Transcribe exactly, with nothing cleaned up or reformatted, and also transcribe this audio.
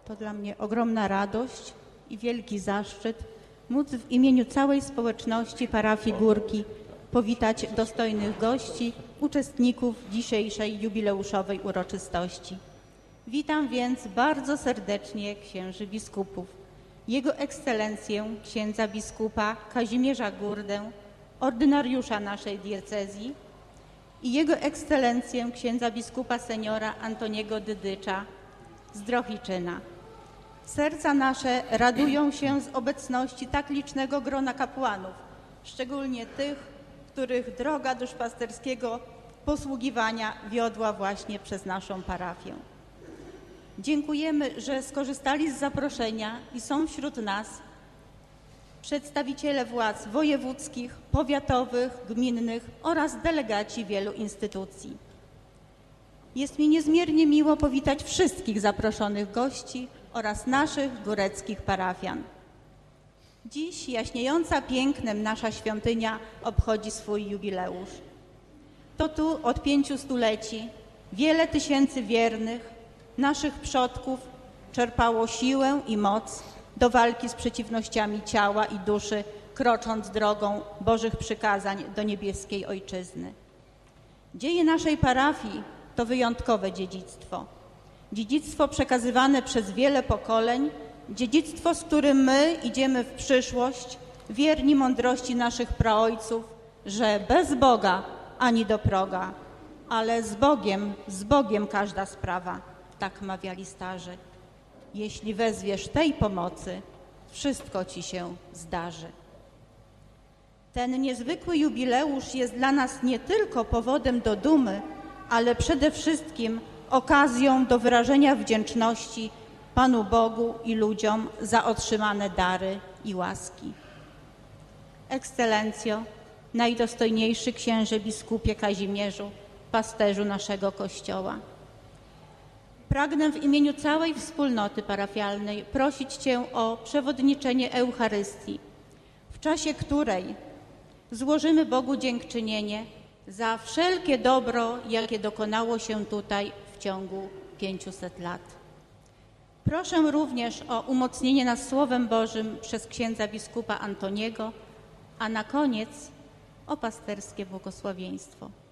To dla mnie ogromna radość i wielki zaszczyt móc w imieniu całej społeczności parafii Górki powitać dostojnych gości, uczestników dzisiejszej jubileuszowej uroczystości. Witam więc bardzo serdecznie księży biskupów, Jego Ekscelencję księdza biskupa Kazimierza Gurdę, ordynariusza naszej diecezji, i Jego Ekscelencję księdza biskupa seniora Antoniego Dydycza z Drohiczyna. Serca nasze radują się z obecności tak licznego grona kapłanów, szczególnie tych, których droga duszpasterskiego posługiwania wiodła właśnie przez naszą parafię. Dziękujemy, że skorzystali z zaproszenia i są wśród nas przedstawiciele władz wojewódzkich, powiatowych, gminnych oraz delegaci wielu instytucji. Jest mi niezmiernie miło powitać wszystkich zaproszonych gości oraz naszych góreckich parafian. Dziś jaśniejąca pięknem nasza świątynia obchodzi swój jubileusz. To tu od pięciu stuleci wiele tysięcy wiernych, naszych przodków, czerpało siłę i moc do walki z przeciwnościami ciała i duszy, krocząc drogą Bożych przykazań do niebieskiej Ojczyzny. Dzieje naszej parafii to wyjątkowe dziedzictwo. Dziedzictwo przekazywane przez wiele pokoleń, dziedzictwo, z którym my idziemy w przyszłość, wierni mądrości naszych praojców, że bez Boga ani do proga, ale z Bogiem, z Bogiem każda sprawa, tak mawiali starzy. Jeśli wezwiesz tej pomocy, wszystko ci się zdarzy. Ten niezwykły jubileusz jest dla nas nie tylko powodem do dumy, ale przede wszystkim okazją do wyrażenia wdzięczności Panu Bogu i ludziom za otrzymane dary i łaski. Ekscelencjo, najdostojniejszy księże biskupie Kazimierzu, pasterzu naszego Kościoła, pragnę w imieniu całej wspólnoty parafialnej prosić Cię o przewodniczenie Eucharystii, w czasie której złożymy Bogu dziękczynienie za wszelkie dobro, jakie dokonało się tutaj w ciągu pięciuset lat. Proszę również o umocnienie nas Słowem Bożym przez księdza biskupa Antoniego, a na koniec o pasterskie błogosławieństwo.